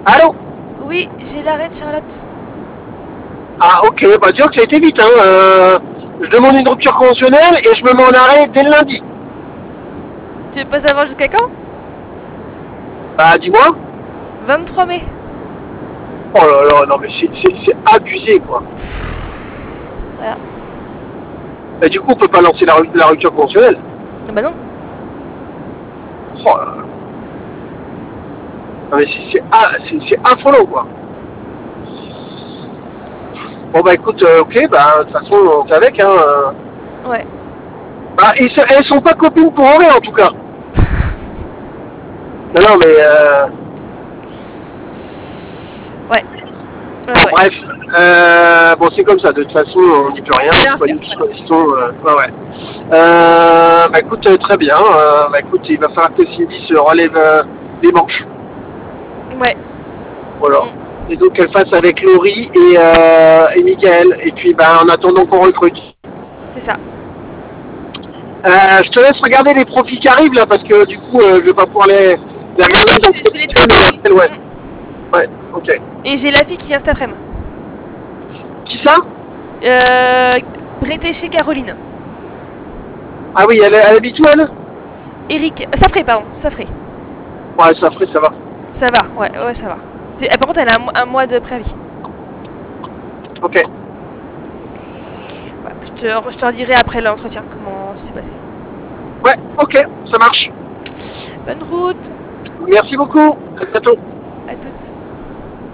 Allô? Oui, j'ai l'arrêt de Charlotte. Ah, ok, bah dis que ça a été vite, hein. Je demande une rupture conventionnelle et je me mets en arrêt dès le lundi. Tu veux pas savoir jusqu'à quand? Bah, dis-moi. 23 mai. Oh là là, non, mais c'est abusé, quoi. Voilà. Bah, du coup, on peut pas lancer la rupture conventionnelle. Ah bah non. Oh là là. Non, mais c'est affolant, quoi. Bon, bah, écoute, ok, bah, de toute façon, on fait avec, hein. Ouais. Bah, elles sont pas copines pour rien, en tout cas. Non, non, mais Ouais. Ouais, bon, ouais. bref. Bon, c'est comme ça. De toute façon, on n'y peut rien. On peut C'est rien pas faire, nous qui voilà. choisissons. Ouais, ouais. Bah, écoute, très bien. Bah, écoute, il va falloir que Cindy se relève les manches. Ouais. Voilà. Mm, Et donc, qu'elle fasse avec Laurie et Michael. Et puis, bah, en attendant qu'on recrute. c'est ça. Je te laisse regarder les profils qui arrivent là, parce que du coup, je vais pas pouvoir les Non, regarder. non, Donc, je vais les traiter, oui. ouais. Mm. Ouais, ok. Et j'ai la fille qui vient cet après-midi. Qui ça? Euh. Prêtée chez Caroline. Ah oui, elle habite où, elle? Eric. Ça ferait, pardon. Ça ferait. Ouais, ça ferait, ça va. Ça va. Ouais, ouais, ça va. Par contre, elle a un mois de préavis. Ok. Ouais, je te redirai après l'entretien comment ça s'est passé. Ouais, ok, ça marche. Bonne route. Merci beaucoup. À bientôt. À toutes.